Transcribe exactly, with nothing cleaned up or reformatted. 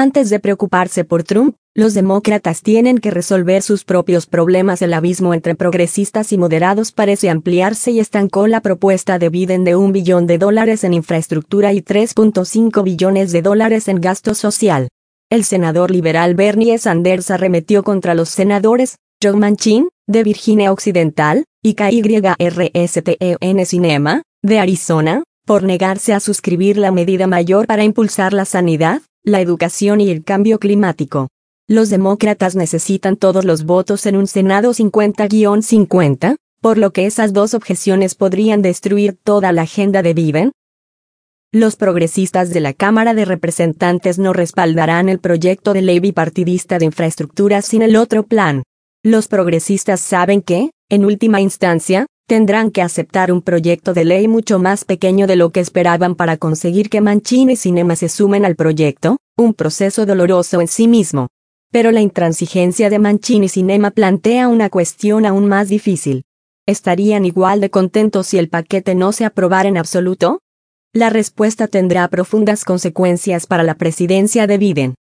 Antes de preocuparse por Trump, los demócratas tienen que resolver sus propios problemas. El abismo entre progresistas y moderados parece ampliarse y estancó la propuesta de Biden de un billón de dólares en infraestructura y tres punto cinco billones de dólares en gasto social. El senador liberal Bernie Sanders arremetió contra los senadores Joe Manchin, de Virginia Occidental, y K Y R S T E N Sinema, de Arizona, por negarse a suscribir la medida mayor para impulsar la sanidad, la educación y el cambio climático. Los demócratas necesitan todos los votos en un Senado cincuenta a cincuenta, por lo que esas dos objeciones podrían destruir toda la agenda de Biden. Los progresistas de la Cámara de Representantes no respaldarán el proyecto de ley bipartidista de infraestructura sin el otro plan. Los progresistas saben que, en última instancia, tendrán que aceptar un proyecto de ley mucho más pequeño de lo que esperaban para conseguir que Manchin y Sinema se sumen al proyecto, un proceso doloroso en sí mismo. Pero la intransigencia de Manchin y Sinema plantea una cuestión aún más difícil. ¿Estarían igual de contentos si el paquete no se aprobara en absoluto? La respuesta tendrá profundas consecuencias para la presidencia de Biden.